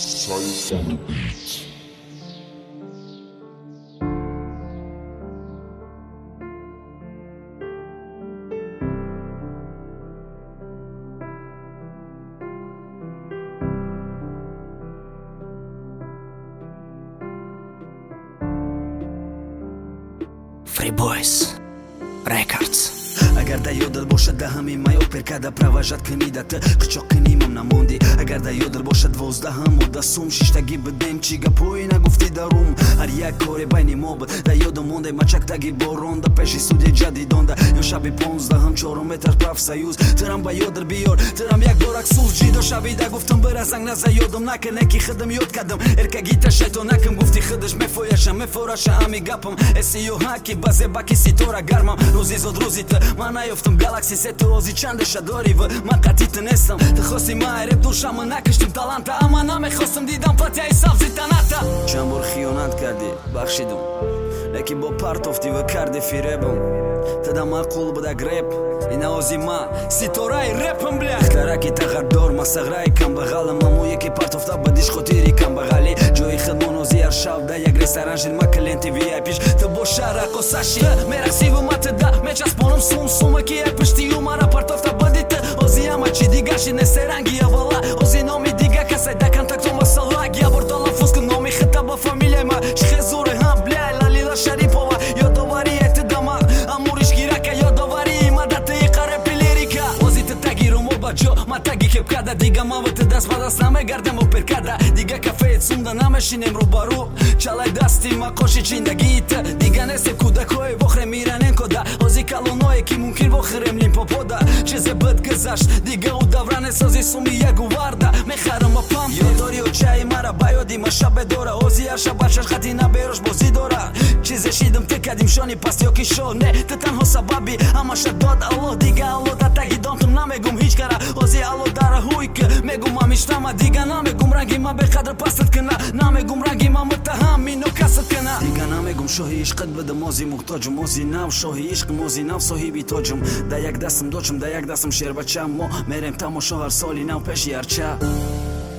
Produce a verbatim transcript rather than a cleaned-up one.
Sight on the beat. Free Boys Records. Agar da yodel bosha da hamim majo per kada pravazhat kënida të këqo kënimëm na mondi. Agar da yodel bosha dvoz da ham o da sum shishta gibëdem qiga pojna gufti da rum. Arja kore bajni mobët da yodo monde ma qak ta giboron da peshi studje gjadi donda. Jo shabi pons da ham qoro me tër praf sa juz Tëram ba yodër bior tëram jak dorak sus gjido shabi da guftëm bëra zang na za yodëm nakën e ki khëdëm jod kadëm erka gita shajto nakëm gufti khëdësh me fojasha me forasha ami gapëm e si jo haki baze baki si tora garmam rozi zod rozi të mana joftëm galaksi se të ozi qande shadori vë ma ka ti të nesëm të khosi ma e rep dusha më na kështëm talanta ama na me khosëm didam platja i savzi tanata qambur khionat kardi bakshidum Leki bo part of ti vë kardi firebëm të da ma kull bëda grep i na ozi ma si tora i repëm blek Klaraki të gardor ma së graj kam bëgallëm ma mu je ki part of ta bëdi shkotiri kam bëgali gjo i khëdmon ozi arshav da ja gres aranjin ma këllenti vi a pish të bo shara ko sashi me raksivë ma të da me qas ponëm sum sum e ki e pështi ju mara part of ta bëdi të ozi ama që diga shi në serangi ja vëlla ozi nomi diga kasaj da kan takto ma sallag ja bordolla fuskë nomi khëta bë familje ma shkhezure ha blaj la lida sharipova jo do vari e të dama amuri shkiraka jo do vari ma da të i kare pilirika ozi të tagi rumo ba gjo ma tagi kep kada diga ma vë të das ma das na me garde mo per kada diga kafe e cunda na me shinem rubaru qalaj dasti ma koshi qinda gitë diga nese ku da koj vohre miranen koda ozi kalonoj e ki munkin vohrem lim po poda që ze bët gëzash diga u davrane sozi sumi ja guvarda me kharëm më pam jo dori o qaj mara bajo di ma shabe dora ozi asha bashash khatina berosh bozi dora që ze shidëm të kadim shoni pas jo kisho ne të tan hosa babi ama shadot allo diga allo da tagi don tëm na me gum hiqkara ozi allo dara hujkë me gum mami shtama diga na me gum rangi ma be kadrë pasët këna na me gum rangi ma më të hami nuk kasët këna diga na me gum shohi ishkët bëdë mozi muhtojëm mozi nav shohi ishkë mozi nav sohibi tojëm da jak dasëm doqëm da jak dasëm sherba qa mo merem ta mo shohar soli nav peshi arqa